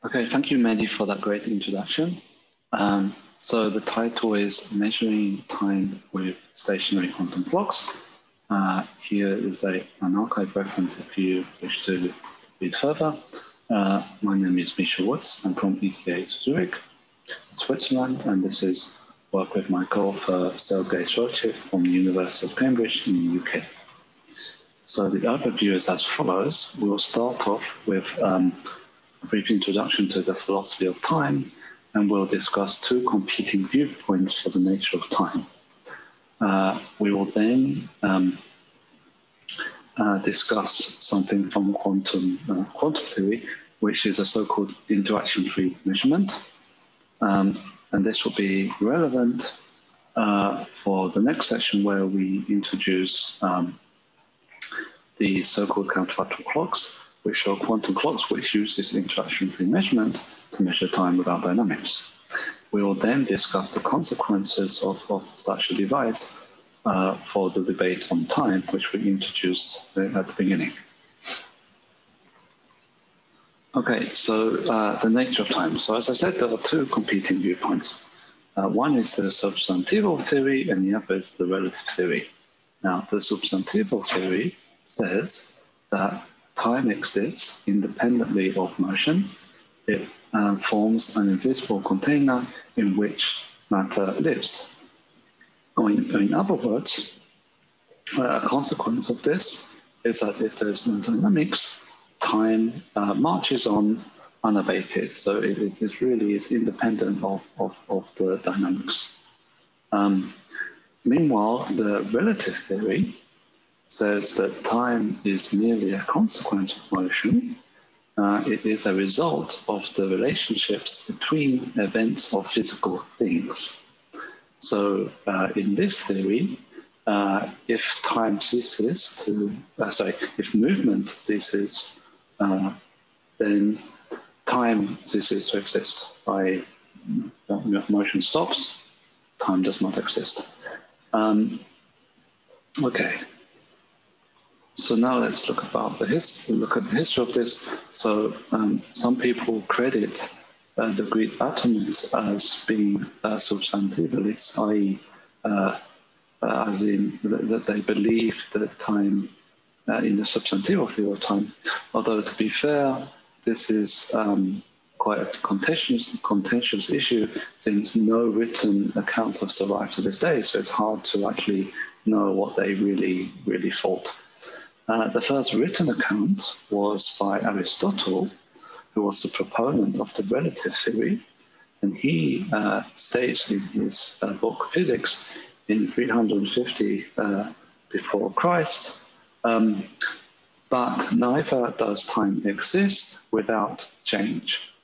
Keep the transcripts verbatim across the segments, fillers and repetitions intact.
Okay, thank you, Mehdi, for that great introduction. Um, so the title is Measuring Time with Stationary Quantum Clocks. Uh, here is a, an archive reference if you wish to read further. Uh, my name is Misha Woods. I'm from E T H Zurich, Switzerland, and this is work with my co-author Sergei Shortchev from the University of Cambridge in the U K. So the overview is as follows. We'll start off with um, a brief introduction to the philosophy of time, and we'll discuss two competing viewpoints for the nature of time. Uh, we will then um, uh, discuss something from quantum, uh, quantum theory, which is a so-called interaction-free measurement. Um, and this will be relevant uh, for the next session, where we introduce um, the so-called counterfactual clocks, which are quantum clocks which use this interaction-free measurement to measure time without dynamics. We will then discuss the consequences of, of such a device uh, for the debate on time, which we introduced at the beginning. Okay, so uh, the nature of time. So as I said, there are two competing viewpoints. Uh, one is the substantival theory, and the other is the relative theory. Now, the substantival theory says that time exists independently of motion. It uh, forms an invisible container in which matter lives. Or in, in other words, uh, a consequence of this is that if there's no dynamics, time uh, marches on unabated. So it, it really is independent of, of, of the dynamics. Um, meanwhile, the relative theory says that time is merely a consequence of motion. Uh, it is a result of the relationships between events of physical things. So uh, in this theory, uh, if time ceases to, uh, sorry, if movement ceases, uh, then time ceases to exist. By uh, motion stops, time does not exist. Um, okay. So now let's look about the his look at the history of this. So um, some people credit uh, the Greek atomists as being uh, substantivalists, that is, uh, uh, as in that, that they believe that time uh, in the substantival theory of time. Although to be fair, this is um, quite a contentious, contentious issue, since no written accounts have survived to this day. So it's hard to actually know what they really, really thought. Uh, the first written account was by Aristotle, who was the proponent of the relative theory, and he uh, states in his uh, book Physics in three hundred fifty uh, before Christ, um, but neither does time exist without change.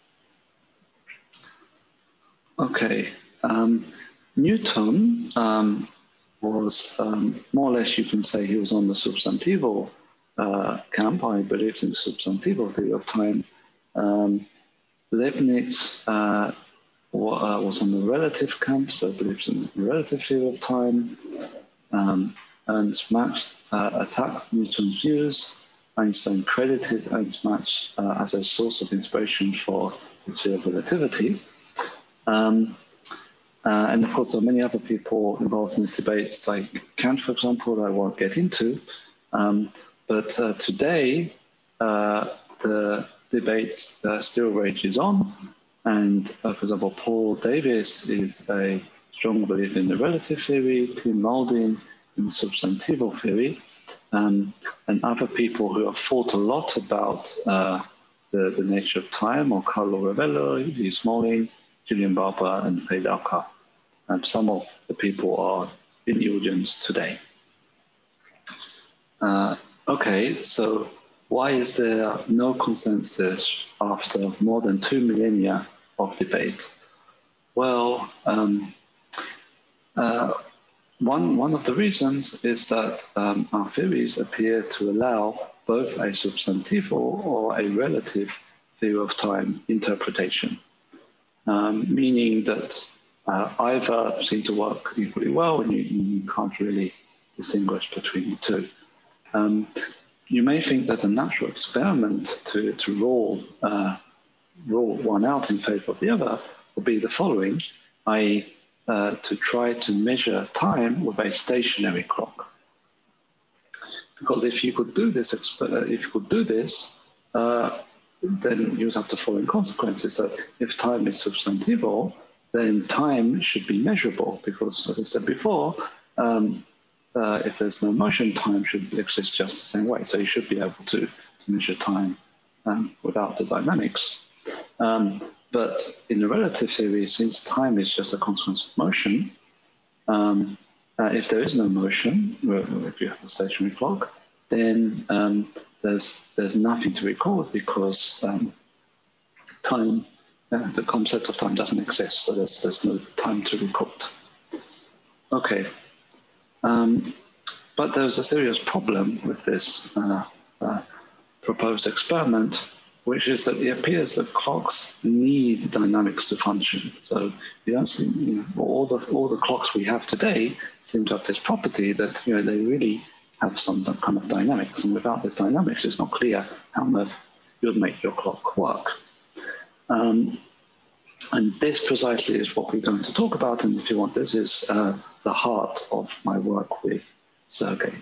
Okay, um, Newton um, was um, more or less, you can say he was on the substantival uh, camp. I believed in the substantival theory of time. Um, Leibniz uh, was on the relative camp, so believes in the relative theory of time. Um, Ernst Mach uh, attacked Newton's views. Einstein credited Ernst Mach uh, as a source of inspiration for his theory of relativity. Um, Uh, and of course, there are many other people involved in this debate, like Kant, for example, that I won't get into. Um, but uh, today, uh, the debate uh, still rages on. And uh, for example, Paul Davies is a strong believer in the relative theory, Tim Mauldin in the substantival theory, um, and other people who have thought a lot about uh, the, the nature of time, or Carlo Rovello, Lee Smolin, Julian Barber, and Faye Dauka. And some of the people are in the audience today. Uh, okay, so why is there no consensus after more than two millennia of debate? Well, um, uh, one, one of the reasons is that um, our theories appear to allow both a substantival or a relative theory of time interpretation, um, meaning that Uh, either seem to work equally well, and you, you can't really distinguish between the two. Um, you may think that a natural experiment to, to rule uh, rule one out in favor of the other would be the following, that is, uh, to try to measure time with a stationary clock. Because if you could do this, if you could do this, uh, then you'd have the following consequences. So if time is substantival, then time should be measurable, because, as I said before, um, uh, if there's no motion, time should exist just the same way. So you should be able to, to measure time um, without the dynamics. Um, but in the relative theory, since time is just a consequence of motion, um, uh, if there is no motion, if you have a stationary clock, then um, there's there's nothing to record, because um, time, uh, the concept of time doesn't exist, so there's there's no time to record. Okay, um, but there's a serious problem with this uh, uh, proposed experiment, which is that it appears that clocks need dynamics to function. So you don't see, you know, all the all the clocks we have today seem to have this property that, you know, they really have some kind of dynamics, and without this dynamics, it's not clear how on earth you'd make your clock work. Um, and this precisely is what we're going to talk about, and if you want, this is uh, the heart of my work with Sergey.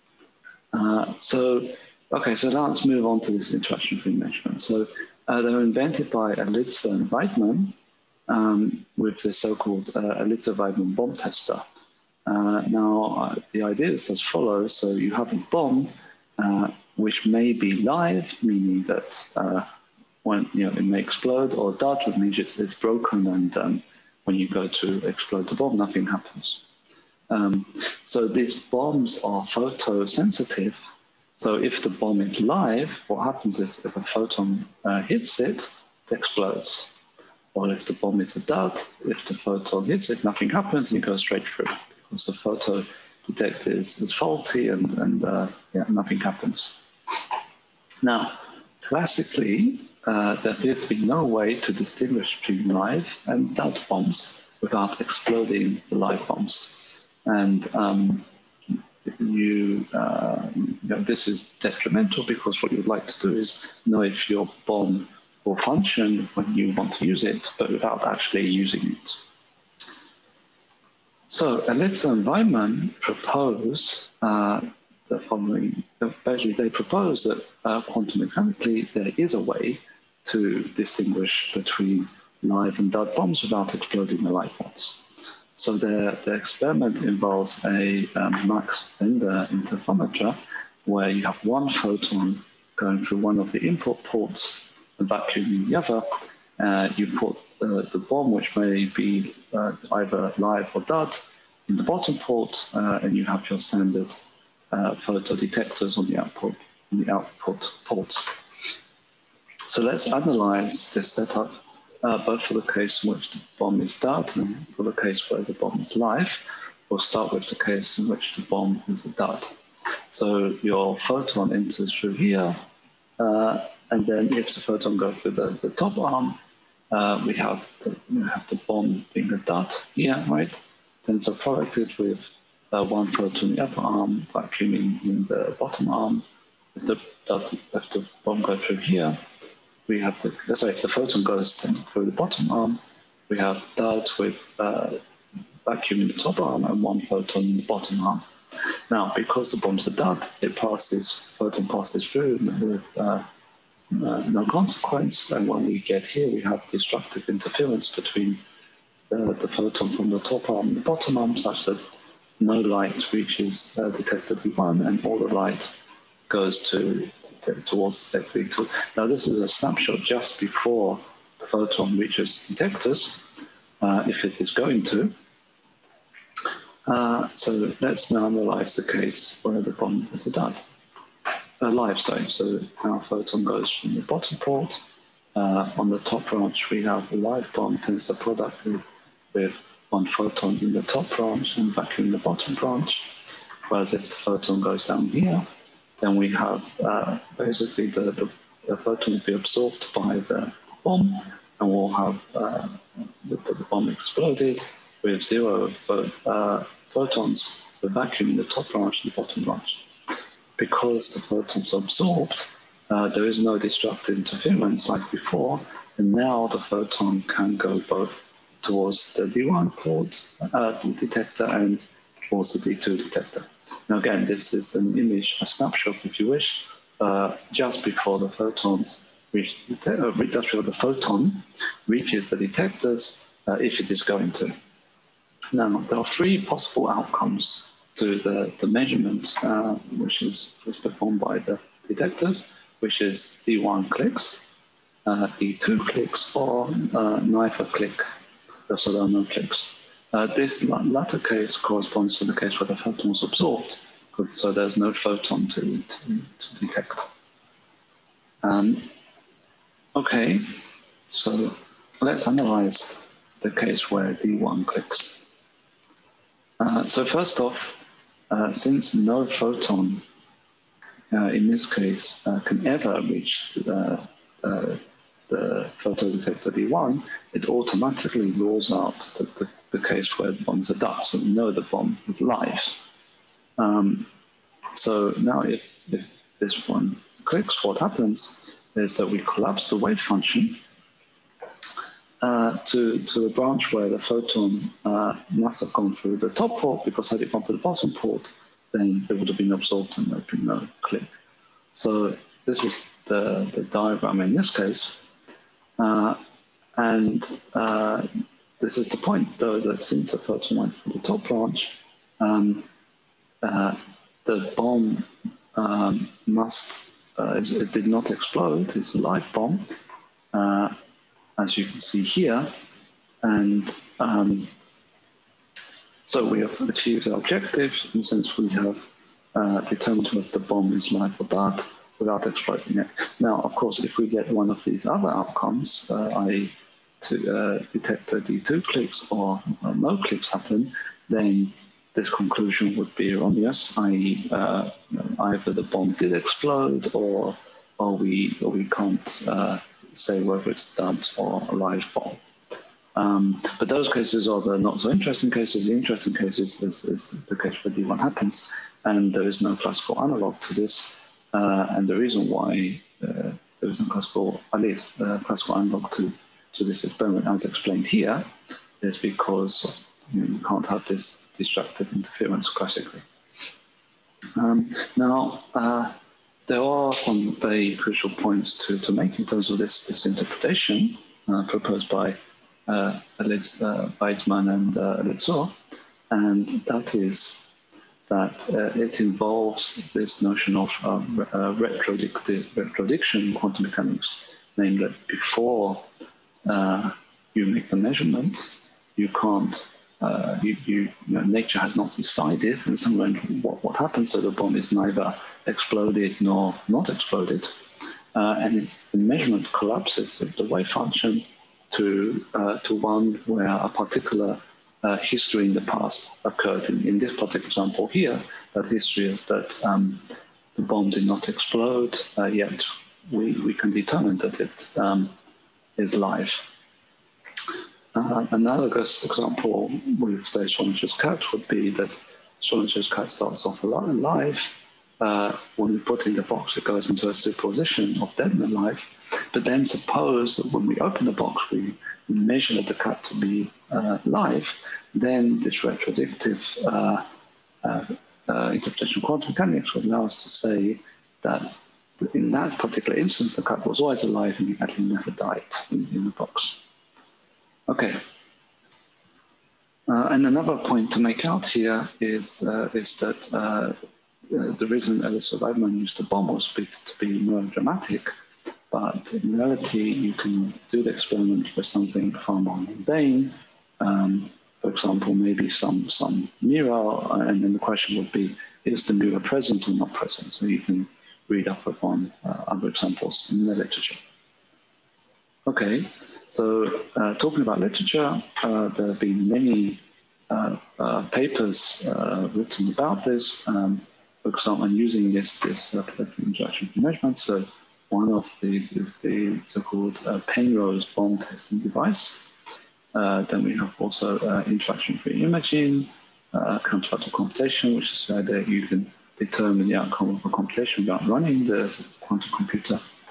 Uh, so, okay, so now let's move on to this interaction between measurements. So uh, they were invented by Eliza and Weidmann um, with the so-called uh, Eliza-Weidmann bomb tester. Uh, now, uh, the idea is as follows. So you have a bomb uh, which may be live, meaning that uh, when you know it may explode, or dud, which means it's broken, and um, when you go to explode the bomb, nothing happens. Um, so these bombs are photosensitive. So if the bomb is live, what happens is if a photon uh, hits it, it explodes. Or if the bomb is a dud, if the photon hits it, nothing happens, and it goes straight through. Because the photo detector is, is faulty, and, and uh, yeah, nothing happens. Now, classically, uh, there appears to be no way to distinguish between live and dud bombs without exploding the live bombs. And um, you, uh, you know, this is detrimental, because what you'd like to do is know if your bomb will function when you want to use it, but without actually using it. So Eliza and Weidmann propose uh, the following. Basically, they propose that uh, quantum mechanically there is a way to distinguish between live and dud bombs without exploding the live ones. So their, their experiment involves a um, Mach-Zehnder interferometer, where you have one photon going through one of the input ports and vacuuming the other. Uh, you put uh, the bomb, which may be uh, either live or dud, in the bottom port, uh, and you have your standard uh, photo detectors on the output, on the output ports. So let's analyze this setup, uh, both for the case in which the bomb is dud and for the case where the bomb is live. We'll start with the case in which the bomb is a dud. So your photon enters through here, uh, and then if the photon goes through the, the top arm, uh, we have the, we have the bomb being a dud here, right? Tensor producted with uh, one photon in the upper arm, vacuuming in the bottom arm. If the, dud, if the bomb goes through here, we have the, sorry, if the photon goes through the bottom arm, we have dud with uh, vacuum in the top arm and one photon in the bottom arm. Now, because the bomb's a dud, it passes, photon passes through with uh, uh, no consequence. And when we get here, we have destructive interference between uh, the photon from the top arm and the bottom arm, such that no light reaches uh, detector B one, and all the light goes to towards detector B two. Now, this is a snapshot just before the photon reaches detectors, uh, if it is going to. Uh, so let's now analyze the case where the bomb is a dud. Uh, live, sorry. So our photon goes from the bottom port. Uh, on the top branch, we have a live bomb tensor producted with one photon in the top branch and vacuum in the bottom branch. Whereas if the photon goes down here, then we have uh, basically the, the, the photon will be absorbed by the bomb, and we'll have uh, the, the bomb exploded with zero uh, photons, the vacuum in the top branch and the bottom branch. Because the photons are absorbed, uh, there is no destructive interference like before, And now the photon can go both towards the D one port uh, detector and towards the D two detector. Now again, this is an image, a snapshot, if you wish, uh, just before the photons reach, uh, just before the photon reaches the detectors, uh, if it is going to. Now, there are three possible outcomes to the, the measurement, uh, which is, is performed by the detectors, which is D one clicks, uh, D two clicks, or uh, neither click, so there are no clicks. Uh, this latter case corresponds to the case where the photon was absorbed, so there's no photon to, to, to detect. Um, okay, so let's analyze the case where D one clicks. Uh, so first off, uh, since no photon uh, in this case uh, can ever reach uh, uh, the photodetector D one, it automatically rules out the, the, the case where the bomb is a duck, so we know the bomb is live. Um, so now if, if this one clicks, what happens is that we collapse the wave function uh, to, to a branch where the photon uh, must have gone through the top port, because had it gone to the bottom port, then it would have been absorbed and there would be no click. So this is the, the diagram in this case. Uh, and uh, this is the point, though, that since the photon went through the top branch, um, uh, the bomb um, must, uh, it did not explode, it's a live bomb, uh, as you can see here. And um, so we have achieved our objective, in the sense we have uh, determined whether the bomb is live or dead without exploding it. Now, of course, if we get one of these other outcomes, uh, that is to uh, detect the D two clicks or uh, no clicks happen, then this conclusion would be erroneous, that is uh, either the bomb did explode or, or, we, or we can't uh, say whether it's dead or a live bomb. Um, but those cases are the not so interesting cases. The interesting cases is, is the case where D one happens, and there is no classical analog to this. Uh, and the reason why uh, there is no classical, at least uh, classical analog to, to this experiment, as explained here, is because you know, you can't have this destructive interference classically. Um, now, uh, there are some very crucial points to, to make in terms of this, this interpretation uh, proposed by uh, Elitz, uh, Weidmann and uh, Elitzur, and that is that uh, it involves this notion of uh, uh, retrodiction in quantum mechanics, namely that before uh, you make the measurement, you can't, uh, you, you, you know, nature has not decided in some way what, what happens, so the bomb is neither exploded nor not exploded. Uh, and it's the measurement collapses the wave function to, uh, to one where a particular Uh, history in the past occurred. In, in this particular example here, that history is that um, the bomb did not explode, uh, yet we, we can determine that it um, is live. Uh, analogous example with, say, Schrödinger's cat would be that Schrödinger's cat starts off alive. Uh, when we put in the box, it goes into a superposition of dead and alive. But then suppose that when we open the box, we measure the cat to be uh, live, then this retrodictive uh, uh, uh, interpretation of quantum mechanics would allow us to say that in that particular instance, the cat was always alive and the cat never died in, in the box. Okay. Uh, and another point to make out here is, uh, is that uh, the reason Elitzur Weidmann used the bomb was to be more dramatic. But in reality, you can do the experiment with something far more mundane. Um, for example, maybe some, some mirror, and then the question would be, is the mirror present or not present? So you can read up upon uh, other examples in the literature. Okay, so uh, talking about literature, uh, there have been many uh, uh, papers uh, written about this. Um, for example, and using this, this uh, interaction measurement. So one of these is the so-called uh, Penrose bomb testing device. Uh, then we have also uh, interaction-free imaging, uh, counterfactual computation, which is where you can determine the outcome of a computation without running the quantum computer.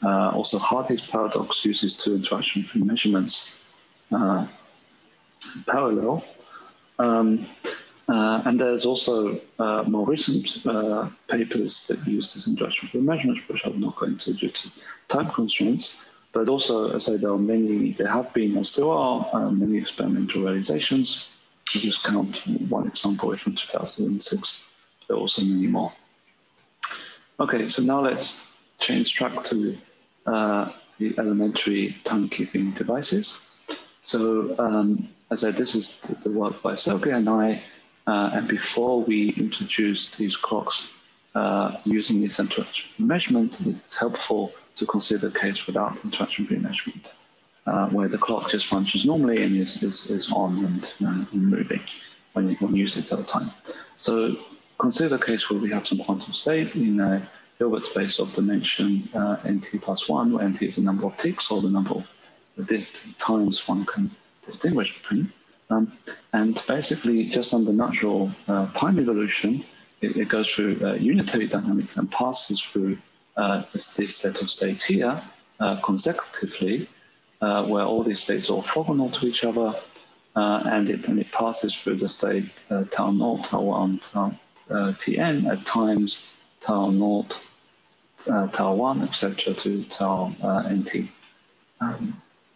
Uh, also, Hardy's paradox uses two interaction-free measurements uh, parallel. Um, uh, and there's also uh, more recent uh, papers that use this interaction-free measurements, which I'm not going to due to time constraints. But also, as I say, there are many, there have been and still are uh, many experimental realizations. I'll just count one example from two thousand six. There are also many more. Okay, so now let's change track to uh, the elementary timekeeping devices. So, um, as I said, this is the, the work by Sergey and I. Uh, and before we introduce these clocks uh, using this interaction measurement, it's helpful to consider a case without interaction measurement, uh, where the clock just functions normally and is, is, is on and, uh, and moving when you, when you use it at a time. So consider a case where we have some quantum state in a Hilbert space of dimension uh, nt plus one, where nt is the number of ticks or the number of the times one can distinguish between. Um, and basically, just under natural uh, time evolution, it, it goes through uh, unitary dynamics and passes through uh, this, this set of states here uh, consecutively, uh, where all these states are orthogonal to each other, uh, and, it, and it passes through the state uh, tau naught, tau one, tau uh, tn at times tau naught, uh, tau one, et cetera to tau uh, nt. Um,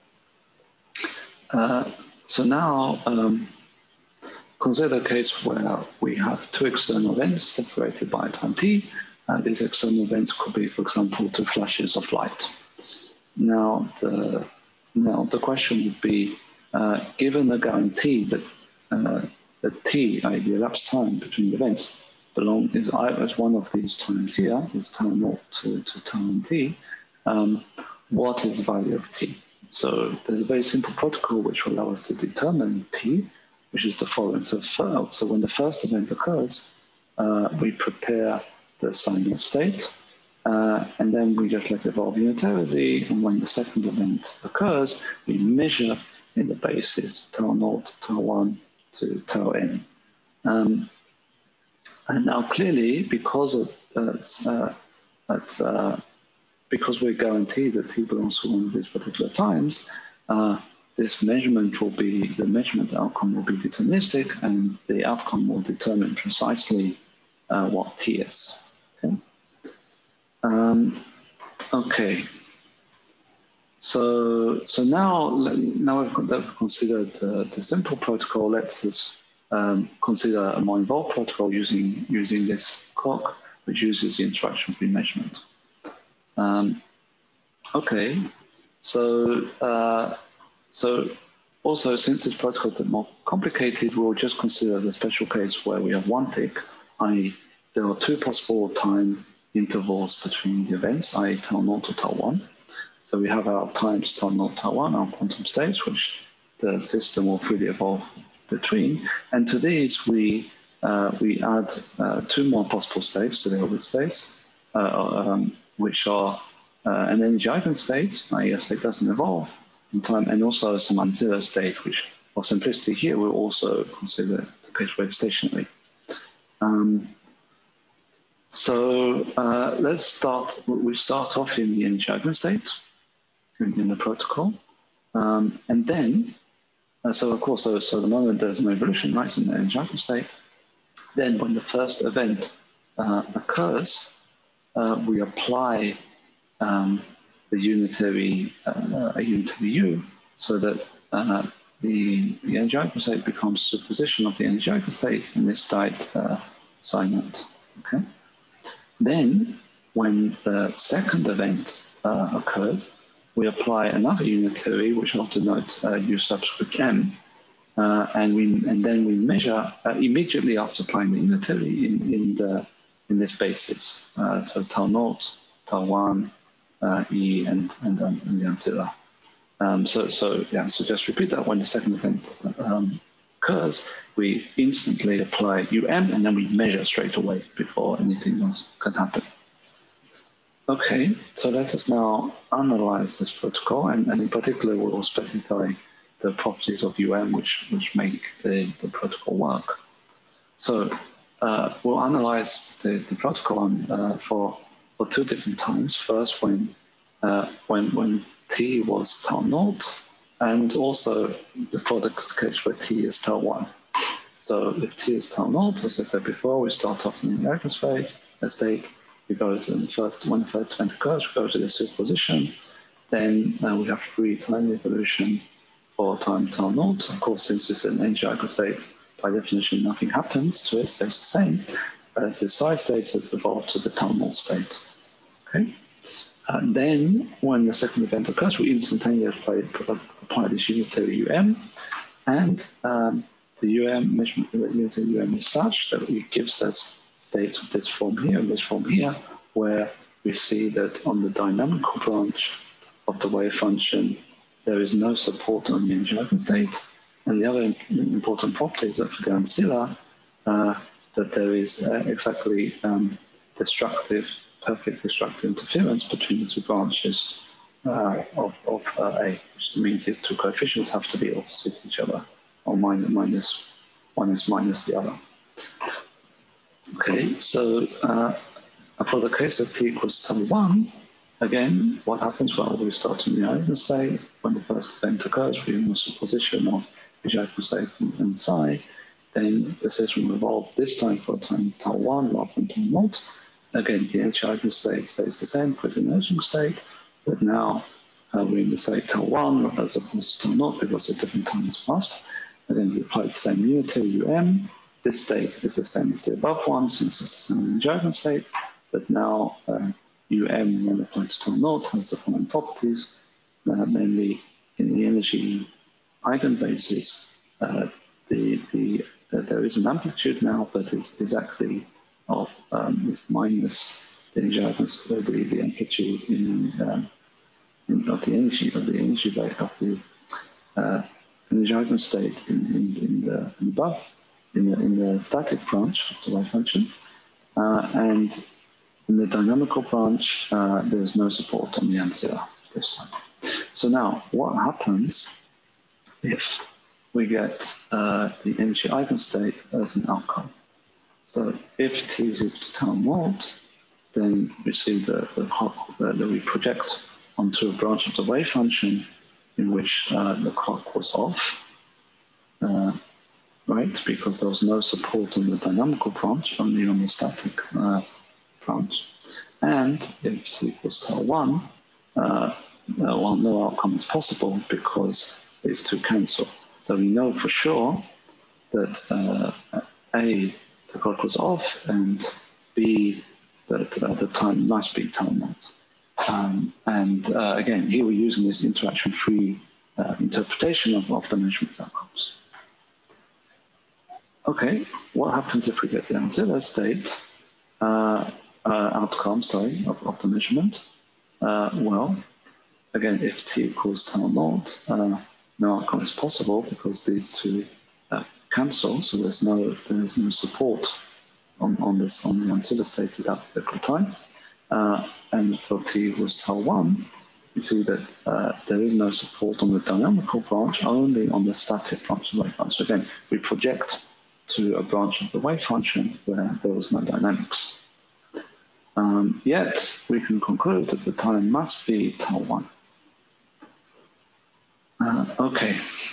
uh, So now, um, consider a case where we have two external events separated by time t. Uh, these external events could be, for example, two flashes of light. Now, the, now the question would be, uh, given the guarantee that uh, the t, that is the elapsed time between the events, belong is either as one of these times here, is tau naught to, to tau nt, um, what is the value of t? So there's a very simple protocol which will allow us to determine t, which is the following. So, first, so when the first event occurs, uh, we prepare the signing state, uh, and then we just let it evolve unitarily. And when the second event occurs, we measure in the basis tau naught, tau one to tau n. Um, and now clearly, because of that, uh, that uh, because we're guaranteed that t belongs to one of these particular times, uh, this measurement will be, the measurement outcome will be deterministic, and the outcome will determine precisely uh, what t is. Okay. Um, okay. So, so now, now we've considered the, the simple protocol. Let's just um, consider a more involved protocol using using this clock, which uses the interaction-free measurement. Um, okay, so uh, so also since this protocol is a bit more complicated, we'll just consider the special case where we have one tick, that is, there are two possible time intervals between the events, that is, tau naught to tau one. So we have our times tau naught, tau one, our quantum states, which the system will freely evolve between, and to these we uh, we add uh, two more possible states to the Hilbert space. Uh, um, which are uh, an energy eigenstate, that is, a state doesn't evolve in time, and also some unzero state, which, for simplicity here, we'll also consider the case where it's stationary. Um, so uh, let's start, we start off in the energy eigenstate, in, in the protocol, um, and then, uh, so of course, so, so the moment there's no evolution, right, in the energy eigenstate, then when the first event uh, occurs, Uh, we apply um, the unitary, uh, a unitary U, so that uh, the, the energy eigenstate becomes superposition of the energy eigenstate in this state uh, psi naught. Okay. Then, when the second event uh, occurs, we apply another unitary, which I'll denote uh, U subscript m, uh, and we and then we measure uh, immediately after applying the unitary in, in the in this basis. Uh, so tau naught, tau one, uh, E, and, and, and the ancilla. Um, so, so, yeah, so just repeat that. When the second event um, occurs, we instantly apply U M, and then we measure straight away before anything else can happen. Okay, so let us now analyze this protocol, and, and in particular, we will specify the properties of U M, which, which make the, the protocol work. So, Uh, we'll analyze the, the protocol uh, for, for two different times. First, when uh, when, when t was tau naught, and also for the case where t is tau one. So if t is tau naught, as I said before, we start off in the eigenspace. Let's say we go to the first, when the first event occurs, we go to the superposition. Then uh, we have free time evolution for time tau naught. Of course, since it's an energy eigenstate, by definition, nothing happens to it, it stays the same. But as the psi state has evolved to the tau naught state. Okay. And then, when the second event occurs, we instantaneously apply, apply this unitary U M, and um, the U M measurement, the unitary U M is such that it gives us states of this form here and this form here, where we see that on the dynamical branch of the wave function, there is no support on the energy eigenstate. And the other important property is that for the ancilla, uh, that there is uh, exactly um, destructive, perfect destructive interference between the two branches uh, of, of uh, A, which means these two coefficients have to be opposite each other, or minus, minus one is minus the other. Okay, so uh, for the case of t equals to one, again, what happens? Well, we start in the eigenstate. When the first event occurs, we use the position of the eigenstate and, and psi. Then the system will evolve this time for time tau one rather than tau naught. Again, the energy eigenstate stays the same for the inertial state, but now uh, we're in the state tau one as opposed to tau naught because a different time has passed. And then we apply the same unitary U M. This state is the same as the above one since it's the same energy eigenstate, but now uh, U M when applied to tau naught has the following properties, uh, namely in the energy eigenbasis, uh, the, the, uh, there is an amplitude now that is exactly of um, is minus the energy eigenstate, the, the amplitude in, um, in of the energy of the energy rate of the uh, energy eigenstate in, in, in the in above in the in the static branch of the wave function, uh, and in the dynamical branch, uh, there is no support on the ancilla this time. So now, what happens if we get uh, the energy eigenstate as an outcome? So if t is equal to tau naught, then we see the, the, the, that we project onto a branch of the wave function in which uh, the clock was off, uh, right? Because there was no support on the dynamical branch, only on the static uh, branch. And if t equals tau one, uh, well, no outcome is possible because these two cancel. So we know for sure that uh, A, the clock was off, and B, that uh, the time must be tau naught. Um, and uh, again, here we're using this interaction-free uh, interpretation of, of the measurement outcomes. Okay, what happens if we get the ancilla state uh, uh, outcome, sorry, of, of the measurement? Uh, well, again, if t equals tau naught, uh, no outcome is possible because these two uh, cancel, so there's no there's no support on, on this on the ancilla state at that particular time. Uh, and for t equals tau one, you see that uh, there is no support on the dynamical branch, only on the static branch of the wave function. So again, we project to a branch of the wave function where there was no dynamics. Um, yet, we can conclude that the time must be tau one. Uh, okay.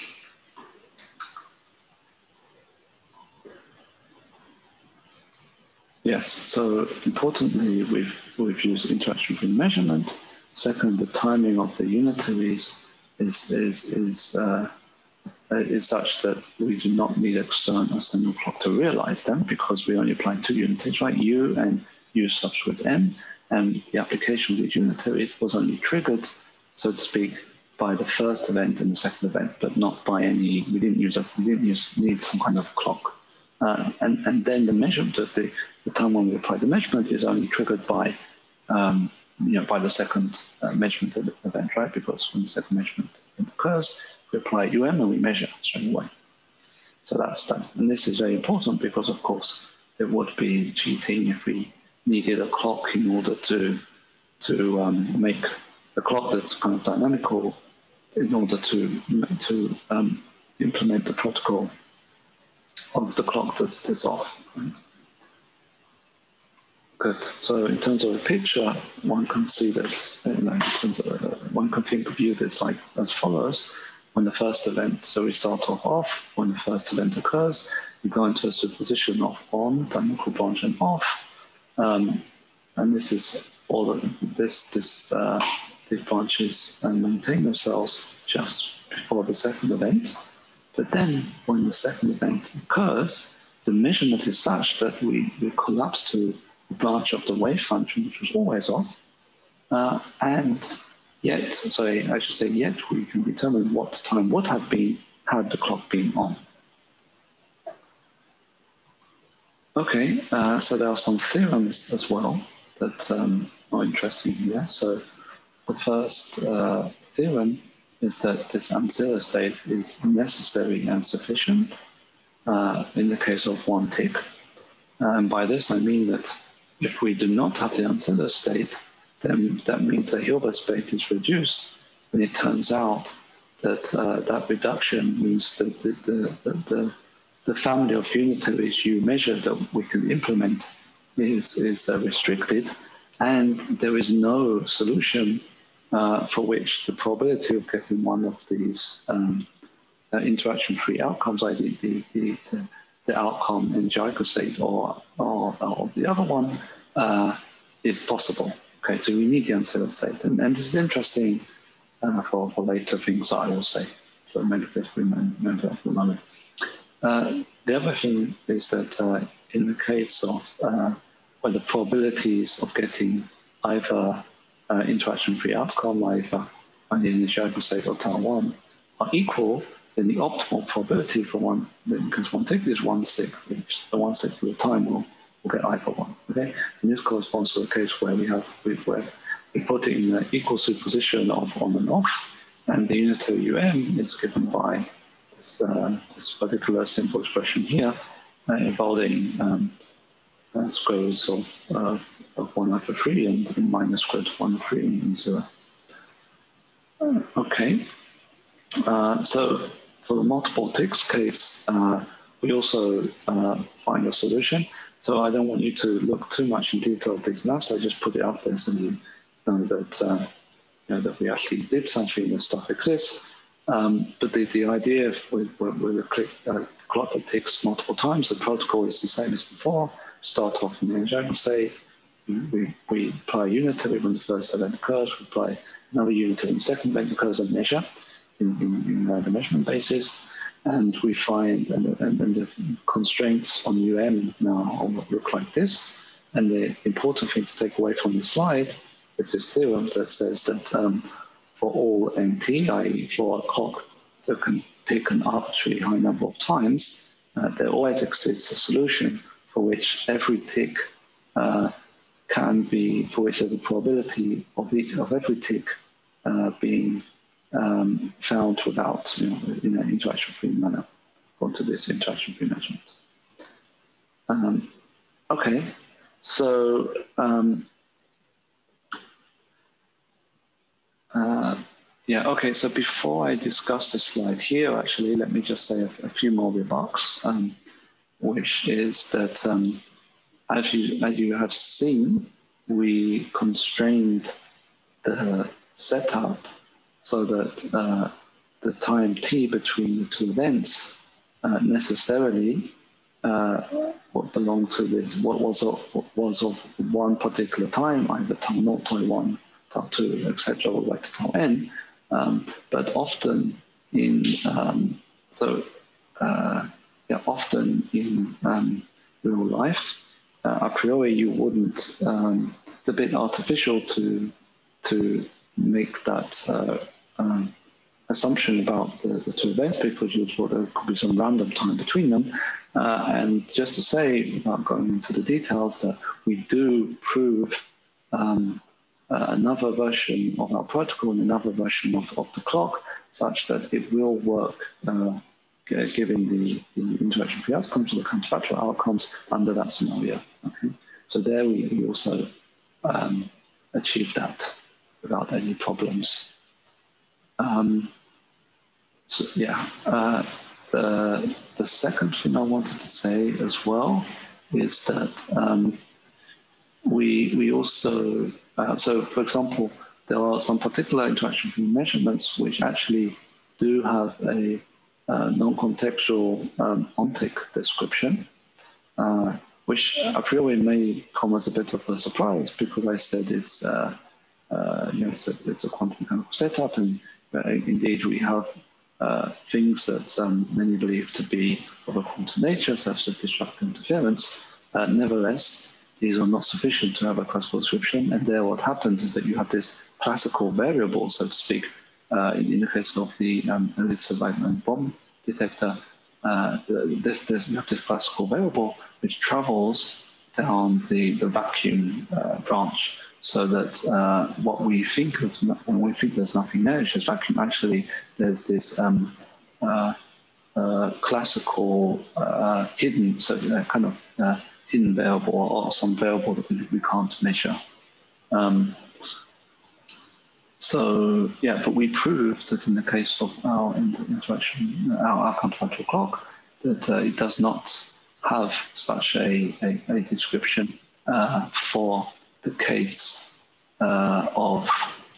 Yes, so importantly, we've, we've used interaction-free measurement. Second, the timing of the unitaries is, is, is, uh, is such that we do not need external signal clock to realize them because we only apply two unitaries, right? U and U subscript M, and the application of these unitaries was only triggered, so to speak, by the first event and the second event, but not by any, we didn't use, a, we didn't use, need some kind of clock. Uh, and, and then the measurement of the, the time when we apply the measurement is only triggered by, um, you know, by the second uh, measurement of the event, right? Because when the second measurement occurs, we apply U M and we measure straight away. So that's, that's, and this is very important because of course, it would be cheating if we needed a clock in order to, to um, make a clock that's kind of dynamical in order to, to um, implement the protocol of the clock that's, that's off. Right? Good. So in terms of a picture, one can see this, you know, in terms of, uh, one can think of view this like as follows. When the first event, so we start off off, when the first event occurs, we go into a superposition of on, dynamical branch and off. Um, and this is all of this, this, uh, these branches and maintain themselves just before the second event. But then when the second event occurs, the measurement is such that we, we collapse to the branch of the wave function, which was always off. Uh, and yet, sorry, I should say yet, we can determine what the time would have been had the clock been on. Okay, uh, so there are some theorems as well that um, are interesting here. So the first uh, theorem is that this ancilla state is necessary and sufficient uh, in the case of one tick. And by this, I mean that if we do not have the ancilla state, then that means the Hilbert space is reduced. And it turns out that uh, that reduction means that the, the, the, the family of unitaries you measure that we can implement is, is uh, restricted. And there is no solution uh, for which the probability of getting one of these um, uh, interaction-free outcomes, that is the, the, the, the outcome in Jacob state or, or, or the other one, uh, is possible. Okay, so we need the ancilla state. And, and this is interesting uh, for, for later things I will say. So maybe just remember for a moment. Uh, the other thing is that uh, in the case of uh, when the probabilities of getting either uh, interaction-free outcome, either in the Jacob state or tau one, are equal, then the optimal probability for one, because one tick is one sixth, which the one sixth of the time will, will get either one. Okay, and this corresponds to a case where we have where we put in an equal superposition of on and off, and the unitary U M is given by this, uh, this particular simple expression here, uh, involving um, uh, square roots of, uh, of one over three and, and minus square root of one over three and zero. Uh, okay, uh, so for the multiple ticks case, uh, we also uh, find a solution. So I don't want you to look too much in detail at these maps. I just put it out there so you know that uh, you know that we actually did something, that stuff exists. Um, but the, the idea with, with a click, uh, clock that ticks multiple times, the protocol is the same as before. Start off in the engineering state. We, we apply unitary when the first event occurs. We apply another unitary when the second event occurs and measure in, in, in uh, the measurement basis. And we find, and, and, and the constraints on U M now look like this. And the important thing to take away from this slide is this theorem that says that um, for all N T, that is for a clock that can take an arbitrary high number of times, uh, there always exists a solution for which every tick uh, can be, for which there's a probability of, each, of every tick uh, being um, found without, you know, in an interaction-free manner, according to this interaction-free measurement. Um, okay, so um, uh, yeah, okay, so before I discuss this slide here, actually, let me just say a, a few more remarks, um, which is that um, as, you, as you have seen, we constrained the setup so that uh, the time t between the two events uh, necessarily uh, what belonged to this, what was of, what was of one particular time, either tau zero, tau one, tau two, et cetera, all the way to tau n. Um, but often in um, so uh, yeah, often in um, real life, uh, a priori you wouldn't. Um, it's a bit artificial to to make that uh, um, assumption about the, the two events because you thought there could be some random time between them. Uh, and just to say, without going into the details, that we do prove um, uh, another version of our protocol and another version of, of the clock, such that it will work, uh, given the, the interaction-free outcomes or the counterfactual outcomes under that scenario. Okay, so there we, we also um, achieve that without any problems. Um, so yeah, uh, the, the second thing I wanted to say as well is that um, we we also uh, so for example, there are some particular interaction free measurements which actually do have a uh, non-contextual um, on-tick description, uh, which a priori may come as a bit of a surprise because I said it's uh, uh, you know it's a, it's a quantum mechanical setup, and uh, indeed we have uh, things that um, many believe to be of a quantum nature, such as destructive interference. Uh, nevertheless, these are not sufficient to have a classical description, and there what happens is that you have this classical variable, so to speak, uh, in, in the case of the um, Elixir Weigand bomb detector. Uh, this, this, you have this classical variable which travels down the, the vacuum uh, branch, so that uh, what we think of when we think there's nothing there, it's just vacuum. Actually, there's this um, uh, uh, classical uh, hidden, so uh, kind of uh, hidden variable or some variable that we, we can't measure. Um, so yeah, but we proved that in the case of our interaction, our, our counterfactual clock, that uh, it does not have such a, a, a description uh, for the case uh, of,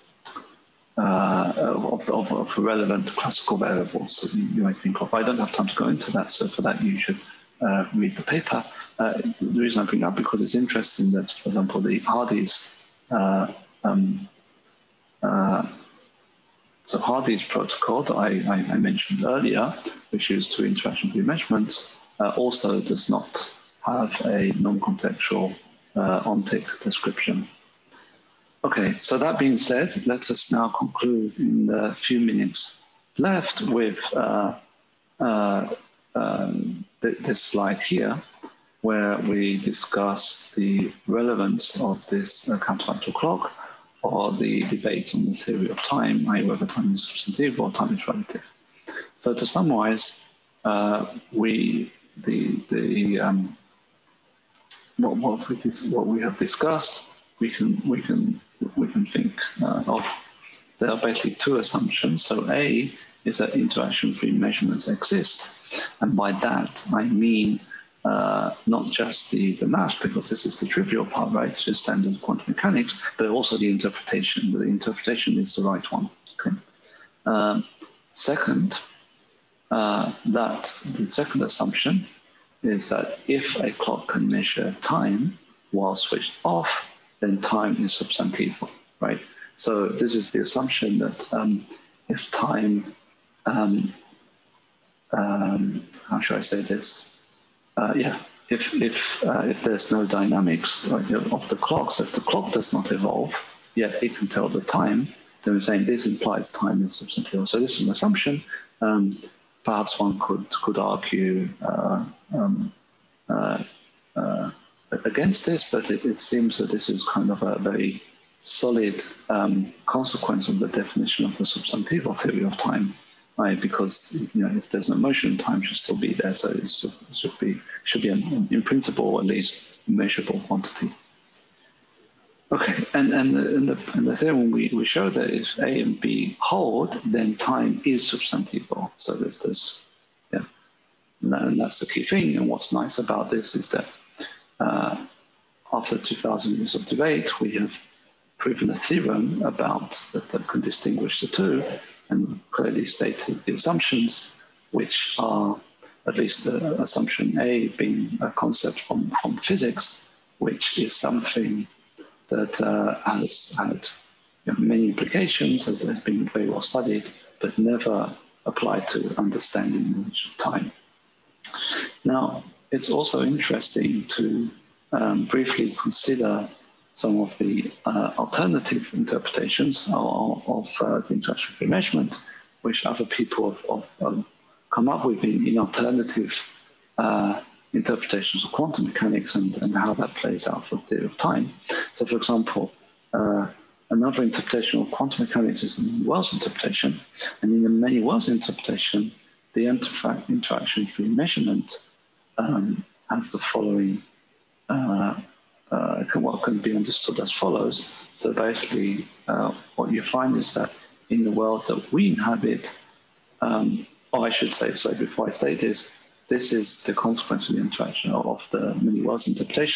uh, of, of, of relevant classical variables that you, you might think of. I don't have time to go into that, so for that you should uh, read the paper. Uh, the reason I bring that up because it's interesting that, for example, the Hardy's uh, um, uh, so Hardy's protocol that I, I, I mentioned earlier, which is two interaction-free measurements, uh, also does not have a non-contextual uh, on-tick description. Okay, so that being said, let us now conclude in the few minutes left with uh, uh, um, th this slide here, where we discuss the relevance of this uh, counterfactual clock or the debate on the theory of time, that is whether time is substantive or time is relative. So to summarize, uh, we the the um, what what we what we have discussed, we can we can we can think uh, of. There are basically two assumptions. So A is that interaction-free measurements exist, and by that I mean uh, not just the the math, because this is the trivial part, right? Just standard quantum mechanics, but also the interpretation. The interpretation is the right one. Okay. Um, second, uh, that the second assumption is that if a clock can measure time while switched off, then time is substantival, right? So this is the assumption that um, if time, um, um, how should I say this? Uh, yeah, if if uh, if there's no dynamics uh, of the clock, so if the clock does not evolve, yet it can tell the time, then we're saying this implies time is substantival. So this is an assumption. Um, perhaps one could could argue uh, um, uh, uh, against this, but it, it seems that this is kind of a very solid um, consequence of the definition of the substantival theory of time, right? Because you know, if there's no motion, time should still be there, so it should, it should be should be an, in principle at least a measurable quantity. Okay, and and in the in the theorem we we show that if A and B hold, then time is substantival. So there's this, yeah, and, that, and that's the key thing. And what's nice about this is that uh, after two thousand years of debate, we have proven a theorem about that, that can distinguish the two, and clearly stated the assumptions, which are at least uh, assumption A being a concept from, from physics, which is something that uh, has had you know, many implications, has, has been very well studied, but never applied to understanding knowledge of time. Now, it's also interesting to um, briefly consider some of the uh, alternative interpretations of, of uh, the interaction-free measurement, which other people have, have um, come up with in, in alternative uh, interpretations of quantum mechanics, and, and how that plays out for the theory of time. So, for example, uh, another interpretation of quantum mechanics is the Many-Wells interpretation, and in the Many-Wells interpretation, the interaction-free measurement um, has the following. Uh, Uh, can, what can be understood as follows. So basically, uh, what you find is that in the world that we inhabit, um, or I should say, so before I say this, this is the consequence of the interaction of, of the Many-Wells interpretation.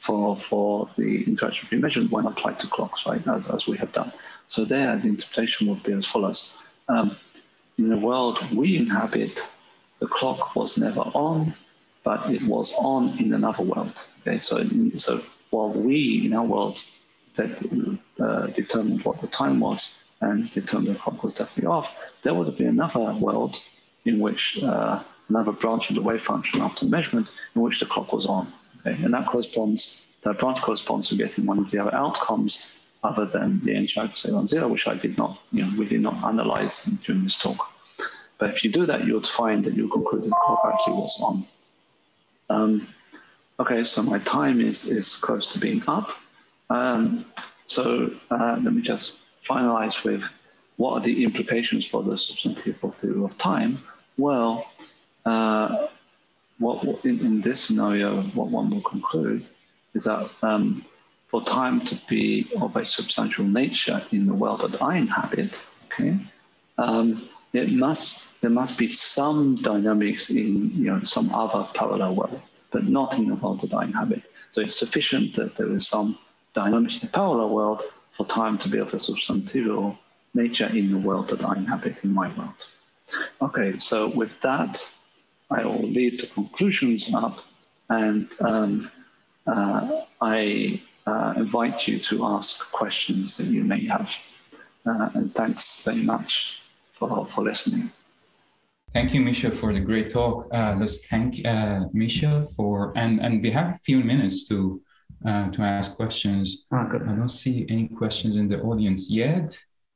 for for the interaction-free measurement when applied to clocks, right? As, as we have done. So there, the interpretation would be as follows. Um, in the world we inhabit, the clock was never on, but it was on in another world. Okay, so so while we in our world that uh, determined what the time was and determined the clock was definitely off, there would be another world in which uh, another branch of the wave function after measurement in which the clock was on. Okay, and that corresponds, that branch corresponds to getting one of the other outcomes other than the energy on zero, which I did not, you know, we did not analyze during this talk. But if you do that, you would find that you conclude the clock actually was on. Um, okay, so my time is, is close to being up. Um, so uh, let me just finalize with what are the implications for the substantival theory of time? Well, uh, what, what in, in this scenario, what one will conclude is that um, for time to be of a substantial nature in the world that I inhabit, okay, um, it must there must be some dynamics in you know some other parallel world, but not in the world that I inhabit. So it's sufficient that there is some dynamics in the parallel world for time to be of a substantial nature in the world that I inhabit, in my world. Okay, so with that, I will leave the conclusions up, and um, uh, I uh, invite you to ask questions that you may have. Uh, and thanks very much for, for listening. Thank you, Misha, for the great talk. Uh, let's thank uh, Misha for, and, and we have a few minutes to uh, to ask questions. Oh, good. I don't see any questions in the audience yet.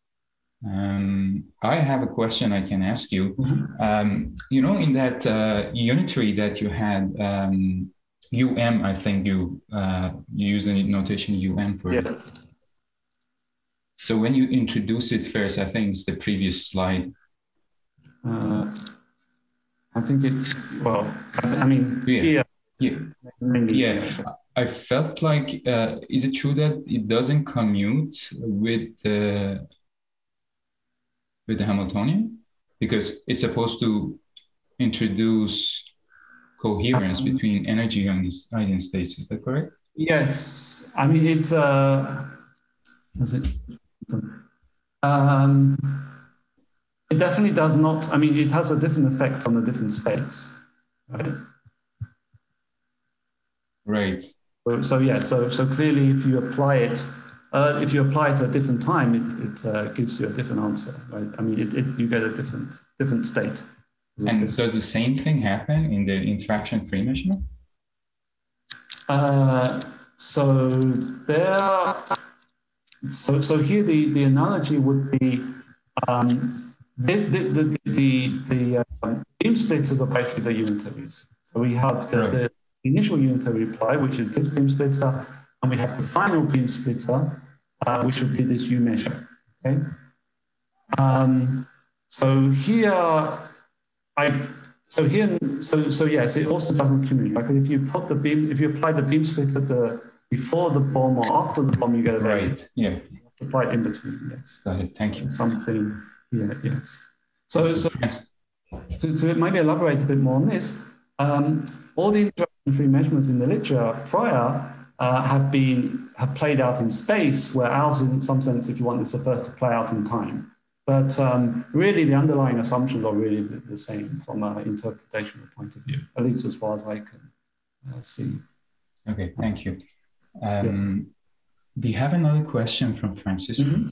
Um, I have a question I can ask you. Mm-hmm. Um, you know, in that uh, unitary that you had, um, U M, I think you uh, you use the notation U M for it. Yes. So when you introduce it first, I think it's the previous slide. Uh, I think it's, well, I, I mean, yeah. here. Yeah. Maybe, yeah. I felt like, uh, is it true that it doesn't commute with the, with the Hamiltonian? Because it's supposed to introduce coherence um, between energy and eigenstates. Is that correct? Yes. I mean, it's, uh, is it? Um, it definitely does not, I mean, it has a different effect on the different states, right? Right. So, so yeah, so so clearly if you apply it, uh, if you apply it to a different time, it, it uh, gives you a different answer, right? I mean, it, it, you get a different different state. And does the same thing happen in the interaction-free measurement? Uh, so there, so so here the, the analogy would be um, the the the the, the um, beam splitters are basically the unitaries. So we have the, right. the initial unitary reply, which is this beam splitter, and we have the final beam splitter, uh, which would be this U measure. Okay. Um, so here, I so here so so yes, it also doesn't commute. Like if you put the beam, if you apply the beam splitter the before the bomb or after the bomb, you get a value. Right. Yeah. Apply it in between. Yes. Got it. Thank you. Something. Yeah. Yes. So so to, to maybe elaborate a bit more on this. Um, all the interaction-free measurements in the literature prior uh, have been have played out in space, where ours, in some sense, if you want, is supposed to play out in time. But um, really, the underlying assumptions are really the, the same from an interpretational point of view, at least as far as I can uh, see. Okay, thank you. Um, yeah. We have another question from Francis. Mm-hmm.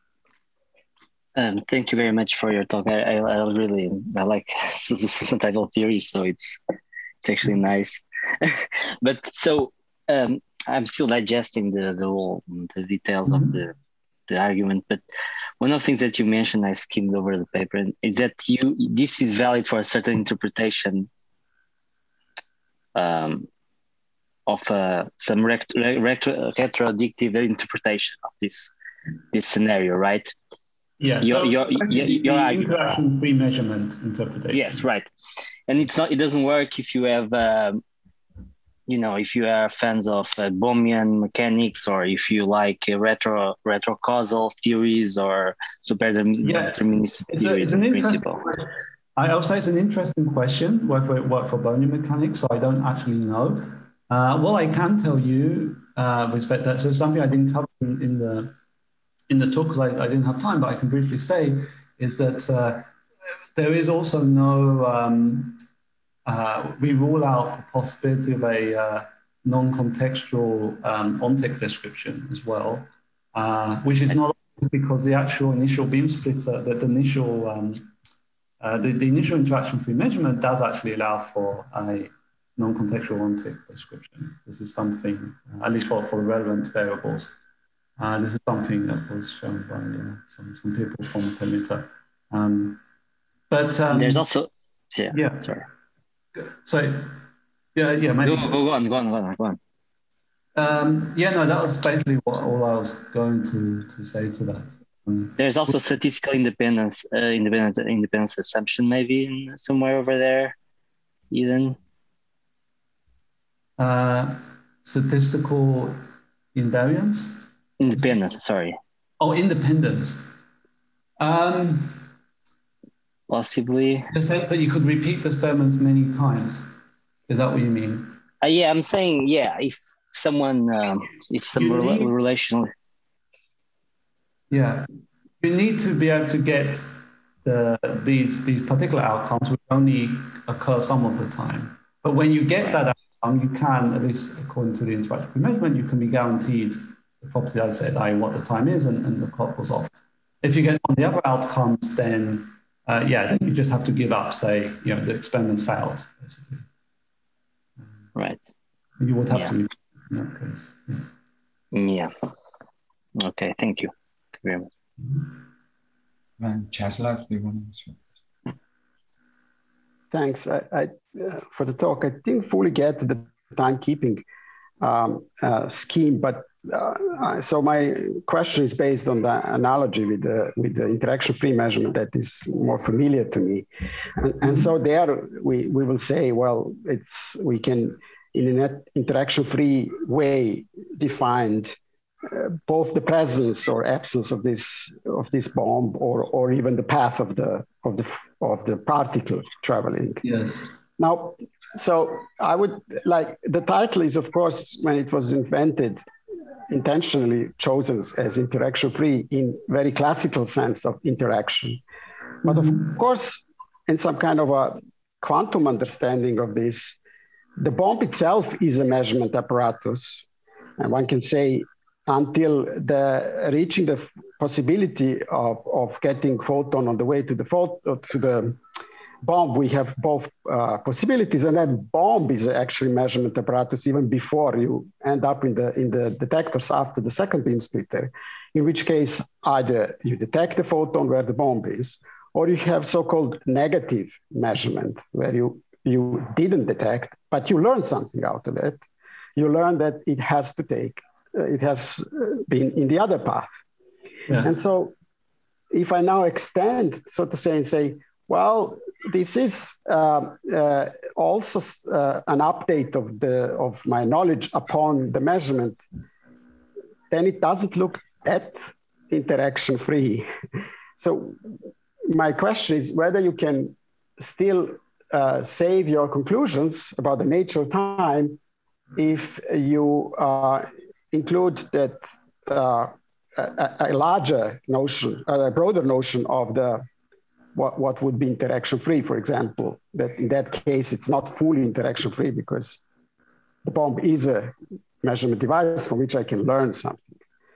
Um, thank you very much for your talk. I, I, I really I like the substantial theory, so it's it's actually nice. But so um, I'm still digesting the the whole the details mm-hmm. of the the argument. But one of the things that you mentioned, I skimmed over the paper, and is that you this is valid for a certain interpretation um, of uh, some retro, retro, retroaddictive interpretation of this this scenario, right? Yeah, your, so your, your, your interaction-free measurement interpretation. Yes, right. And it's not. It doesn't work if you have, um, you know, if you are fans of uh, Bohmian mechanics, or if you like uh, retro retrocausal theories or superdeterministic yeah. theories in principle. I would say it's an interesting question. Work for work for Bohmian mechanics, so I don't actually know. Uh, well, I can tell you uh, with respect to that. So something I didn't cover in, in the in the talk because I, I didn't have time, but I can briefly say is that uh, there is also no. Um, uh, we rule out the possibility of a uh, non-contextual um, on-tick description as well, uh, which is not because the actual initial beam splitter, that the initial um, uh, the, the initial interaction-free measurement does actually allow for a non-contextual on-tick description. This is something, uh, at least for, for the relevant variables. Uh, this is something that was shown by uh, some, some people from Perimeter. Um, but um, there's also, yeah, yeah. sorry. So, yeah, yeah, maybe. Go, go on, go on, go on, go on. Um, yeah, no, that was basically what all I was going to, to say to that. Um, there's also statistical independence, uh, independent independence assumption, maybe in, somewhere over there, Eden. Uh, statistical invariance? Independence, sorry. Oh, independence. Um, Possibly. In the sense that you could repeat the experiments many times. Is that what you mean? Uh, yeah, I'm saying, yeah, if someone, um, if some rela- need, relational. Yeah. You need to be able to get the these, these particular outcomes which only occur some of the time. But when you get that outcome, you can, at least according to the interactive measurement, you can be guaranteed the property I said, that is what the time is, and, and the clock was off. If you get on the other outcomes, then uh, yeah, then you just have to give up, say, you know, the experiments failed, basically. Right. You would have yeah. to repeat in that case. Yeah. yeah. Okay, thank you. Thank you very much. And Czeslaw, do you want to? Thanks. I, I, uh, for the talk. I didn't fully get the timekeeping um, uh, scheme, but uh, so my question is based on the analogy with the with the interaction-free measurement that is more familiar to me, and, and so there we we will say, well, it's we can in an interaction-free way defined uh, both the presence or absence of this of this bomb, or or even the path of the of the of the particle traveling. Yes. Now, so I would like the title is, of course, when it was invented, intentionally chosen as interaction-free in very classical sense of interaction. But mm-hmm. of course, in some kind of a quantum understanding of this, the bomb itself is a measurement apparatus. And one can say until the reaching the possibility of, of getting photon on the way to the, photo, to the bomb, we have both uh, possibilities, and then bomb is actually measurement apparatus even before you end up in the in the detectors after the second beam splitter, in which case either you detect the photon where the bomb is, or you have so-called negative measurement where you you didn't detect, but you learn something out of it. You learn that it has to take, uh, it has been in the other path. Yes. And so if I now extend, so to say, and say, well, this is uh, uh, also uh, an update of the of my knowledge upon the measurement, then it doesn't look that interaction-free. So my question is whether you can still uh, save your conclusions about the nature of time if you uh, include that uh, a, a larger notion, a broader notion of the What, what would be interaction-free, for example, that in that case, it's not fully interaction-free because the bomb is a measurement device from which I can learn something.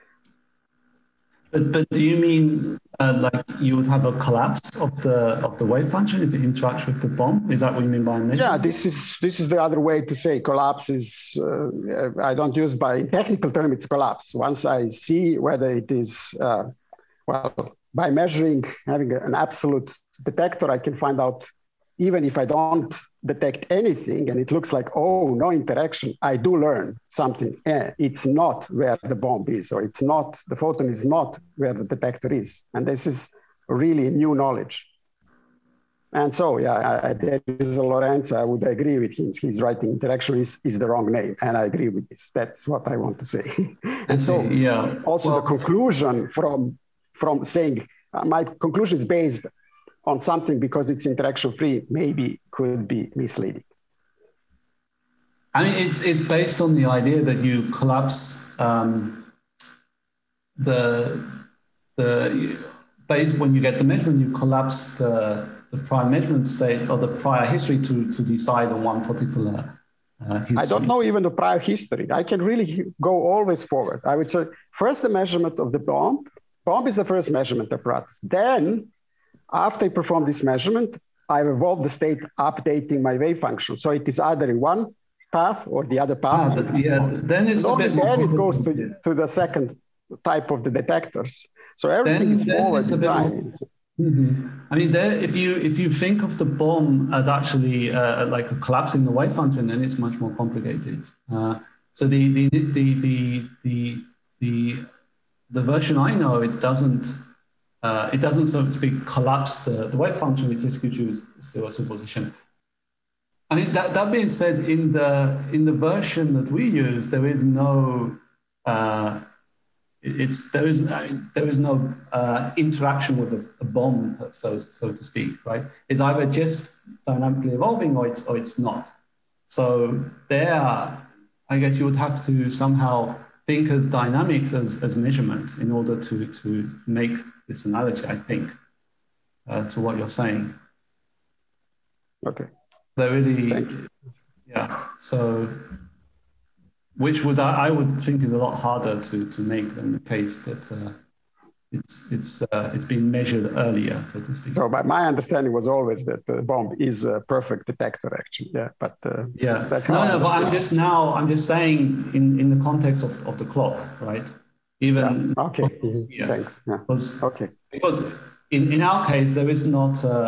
But, but do you mean uh, like you would have a collapse of the of the wave function if it interacts with the bomb? Is that what you mean by measurement? Yeah, this is this is the other way to say collapse is, uh, I don't use by in technical term, it's collapse. Once I see whether it is, uh, well, by measuring, having an absolute detector, I can find out, even if I don't detect anything and it looks like, oh, no interaction, I do learn something. Eh, it's not where the bomb is, or it's not, the photon is not where the detector is. And this is really new knowledge. And so, yeah, I, I, there is a Lorenzo, I would agree with him. He's writing interaction is, is the wrong name. And I agree with this. That's what I want to say. And so yeah. also well, the conclusion from from saying uh, my conclusion is based on something because it's interaction free, maybe could be misleading. I mean, it's it's based on the idea that you collapse um, the the based when you get the measurement, you collapse the the prior measurement state or the prior history to to decide on one particular uh, history. I don't know even the prior history. I can really go always forward. I would say first the measurement of the bomb. Bomb is the first measurement apparatus. Then, after I perform this measurement, I've evolved the state updating my wave function. So it is either in one path or the other path. Ah, but yeah, then it's Only a bit more then it goes to, complicated. to the second type of the detectors. So everything Then- is then forward it's a in bit time. more- Mhm. I mean, there, if you if you think of the bomb as actually uh, like a collapsing the wave function, then it's much more complicated. Uh, so the the the the the the the version I know, it doesn't uh, it doesn't so to speak collapse the, the wave function. It just gives you still a superposition. I mean, that that being said, in the in the version that we use, there is no uh, it's there is I mean, there is no uh, interaction with a, a bomb, so so to speak, right? It's either just dynamically evolving or it's or it's not. So there, I guess you would have to somehow think as dynamics as, as measurement in order to to make this analogy. I think uh, to what you're saying. Okay. They really, Thank you. yeah. So. Which would I, I would think is a lot harder to, to make than the case that uh, it's it's uh, it's been measured earlier, so to speak. So my, my understanding was always that the bomb is a perfect detector, actually. Yeah, but uh, Yeah. that's how No, I no, but I'm understood. just now I'm just saying in, in the context of, of the clock, right? Even Yeah. Okay. Mhm. Yeah. Thanks. Yeah. because Okay. because in, in our case there is not uh,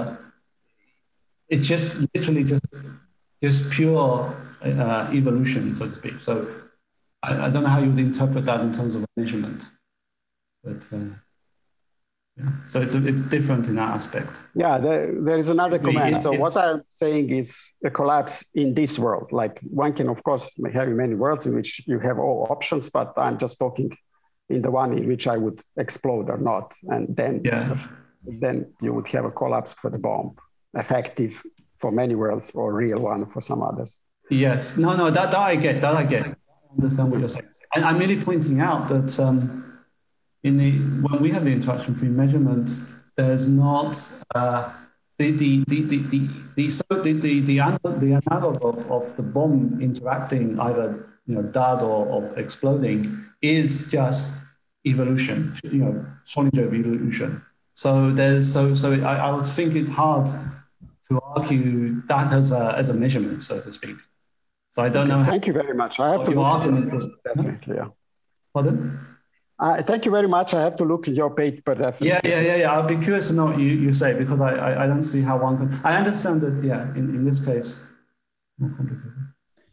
it's just literally just just pure uh, evolution, so to speak. So I, I don't know how you would interpret that in terms of a measurement, but uh, yeah. So it's it's different in that aspect. Yeah, there, there is another Agree. comment. It- So it- what I'm saying is a collapse in this world. Like one can, of course, have many worlds in which you have all options, but I'm just talking in the one in which I would explode or not. And then, Yeah. then you would have a collapse for the bomb, effective for many worlds or real one for some others. Yes. No, no, that, that I get, that I get. I understand what you're saying. And I'm merely pointing out that um, in the when we have the interaction-free measurement, there's not uh, the, the, the, the, the, the, so the, the, the, ana- the analog of, of the bomb interacting either you know, dead or, or exploding is just evolution, you know, Schrödinger evolution. So there's so so I, I would think it's hard to argue that as a as a measurement, so to speak. So I don't know how Thank you very much. I have what to your look argument at is. it, definitely. Yeah. Pardon? Uh, thank you very much. I have to look at your paper, definitely. Yeah, yeah, yeah, yeah. I'll be curious to know what you, you say because I, I, I don't see how one could. I understand that, yeah, in, in this case, more complicated.